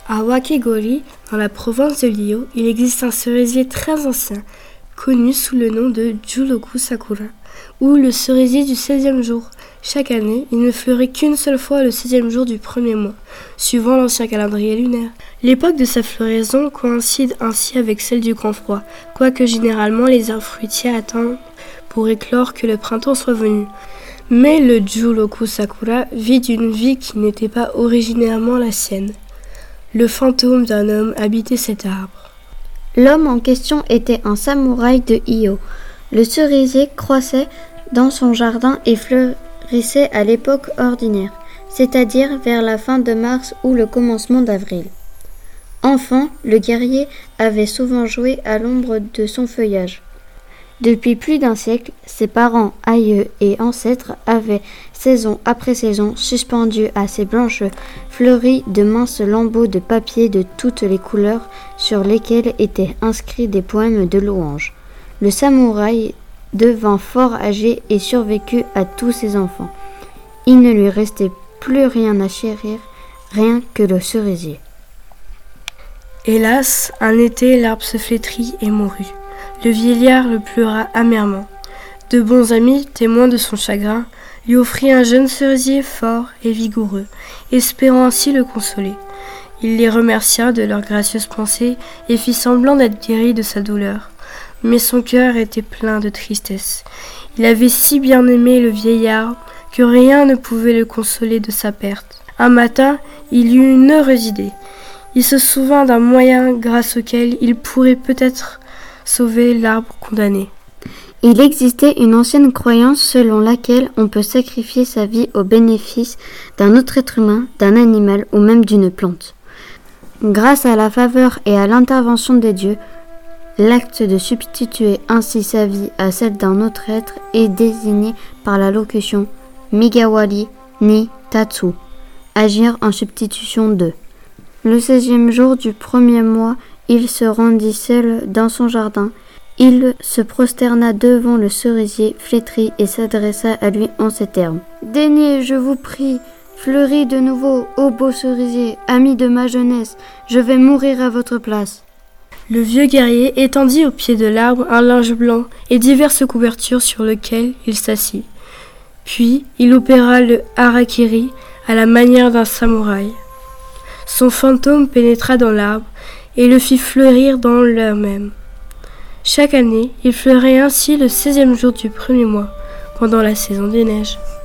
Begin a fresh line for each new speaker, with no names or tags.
À Wakegori, dans la province de Lyō, il existe un cerisier très ancien, connu sous le nom de Juroku Sakura, ou le cerisier du 16e jour. Chaque année, il ne fleurit qu'une seule fois le 16e jour du premier mois, suivant l'ancien calendrier lunaire. L'époque de sa floraison coïncide ainsi avec celle du grand froid, quoique généralement les arbres fruitiers attendent pour éclore que le printemps soit venu. Mais le Juroku Sakura vit d'une vie qui n'était pas originairement la sienne. Le fantôme d'un homme habitait cet arbre.
L'homme en question était un samouraï de Iyo. Le cerisier croissait dans son jardin et fleurissait à l'époque ordinaire, c'est-à-dire vers la fin de mars ou le commencement d'avril. Enfant, le guerrier avait souvent joué à l'ombre de son feuillage. Depuis plus d'un siècle, ses parents, aïeux et ancêtres avaient, saison après saison, suspendu à ses branches fleuries de minces lambeaux de papier de toutes les couleurs sur lesquels étaient inscrits des poèmes de louanges. Le samouraï devint fort âgé et survécut à tous ses enfants. Il ne lui restait plus rien à chérir, rien que le cerisier.
Hélas, un été, l'arbre se flétrit et mourut. Le vieillard le pleura amèrement. De bons amis, témoins de son chagrin, lui offrit un jeune cerisier fort et vigoureux, espérant ainsi le consoler. Il les remercia de leurs gracieuses pensées et fit semblant d'être guéri de sa douleur. Mais son cœur était plein de tristesse. Il avait si bien aimé le vieil arbre que rien ne pouvait le consoler de sa perte. Un matin, il eut une heureuse idée. Il se souvint d'un moyen grâce auquel il pourrait peut-être sauver l'arbre condamné.
Il existait une ancienne croyance selon laquelle on peut sacrifier sa vie au bénéfice d'un autre être humain, d'un animal ou même d'une plante. Grâce à la faveur et à l'intervention des dieux, l'acte de substituer ainsi sa vie à celle d'un autre être est désigné par la locution Migawari ni Tatsu, agir en substitution de. Le 16e jour du premier mois, il se rendit seul dans son jardin. Il se prosterna devant le cerisier flétri et s'adressa à lui en ces termes. « Daignez, je vous prie, fleuris de nouveau, ô beau cerisier, ami de ma jeunesse, je vais mourir à votre place. »
Le vieux guerrier étendit au pied de l'arbre un linge blanc et diverses couvertures sur lesquelles il s'assit. Puis il opéra le harakiri à la manière d'un samouraï. Son fantôme pénétra dans l'arbre et le fit fleurir dans l'heure même. Chaque année, il fleurait ainsi le 16e jour du premier mois, pendant la saison des neiges.